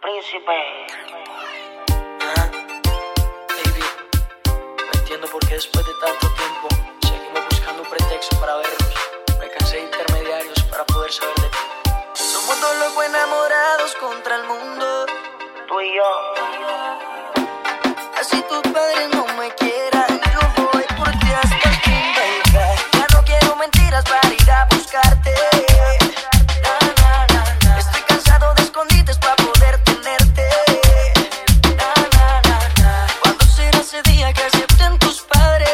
Príncipe. Baby, no entiendo por qué después de tanto tiempo seguimos buscando un pretexto para vernos. Me cansé de intermediarios para poder saber de ti. Somos dos locos enamorados contra el mundo, Tú y yo. así tus padres no me quieran, yo voy por ti hasta el fin, baby. Ya no quiero mentiras para ir a buscarte. Estoy cansado de escondites para poder tenerte. ¿Cuándo será ese día que acepten tus padres?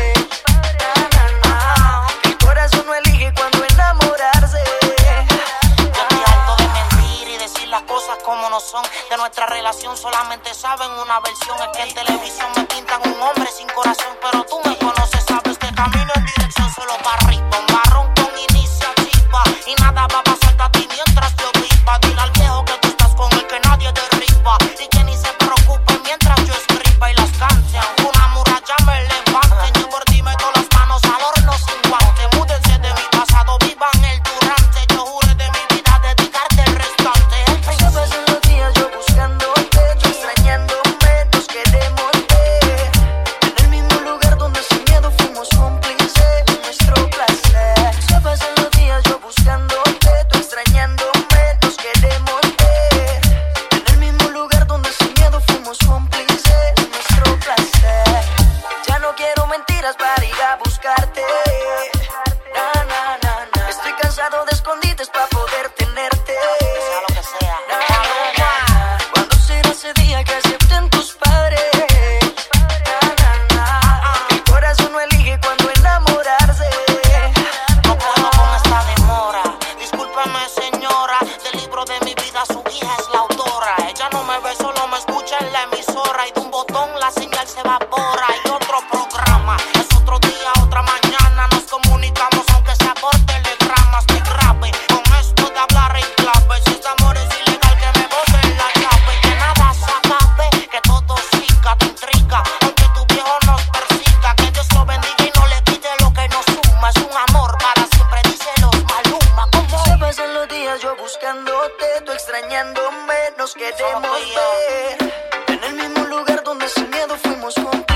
El corazón no elige cuando enamorarse. Yo estoy harto de mentir y decir las cosas como no son. De nuestra relación solamente saben una versión. Es que en televisión me pintan un hombre sin corazón, pero tú me conoces, sabes que camino en dirección solo para arriba. Un marrón con iniciativa y nada va a pasarte a ti mientras yo viva. Dile al viejo que tú estás con el que nadie derriba y que ni se preocupe mientras yo escriba y las cante. Aunque una muralla me levante, yo por ti meto las manos al horno sin guante. Múdense de mi pasado, vivan el durante. Yo juré de mi vida dedicarte el restante. Se pasan los días yo buscándote, tú extrañándome, nos queremos ver. En el mismo lugar donde sin miedo fuimos cómplices de nuestro placer. Se pasan los días yo buscándote, tú extrañándome, nos queremos ver. En el mismo lugar donde sin miedo fuimos cómplices de nuestro placer. Ya no quiero mentiras para ir a buscarte. Estoy cansado de escondites para poder tenerte. Sea lo que sea. ¿Cuándo será ese día que acepten tus padres? El corazón no elige cuando enamorarse. No puedo con esta demora. Discúlpame, señora. Del libro de mi vida su hija es la autora. Ella no me ve, solo me escucha en la emisora. Y de un botón la señal se evapora. Y otro programa, es otro día, otra mañana. Nos comunicamos aunque sea por telegrama. Estoy grave con esto de hablar en clave. Si este amor es ilegal, que me boten la llave. Que nada se acabe, que todo siga, te intriga. Aunque tu viejo nos persiga. Que Dios lo bendiga y no le quite lo que nos suma. Es un amor para siempre, dice los Maluma. ¿Cómo? Se pasan los días yo buscándote, tú extrañándome, nos queremos Solo tú y yo. ver. En el mismo lugar donde sin miedo fuimos cómplices.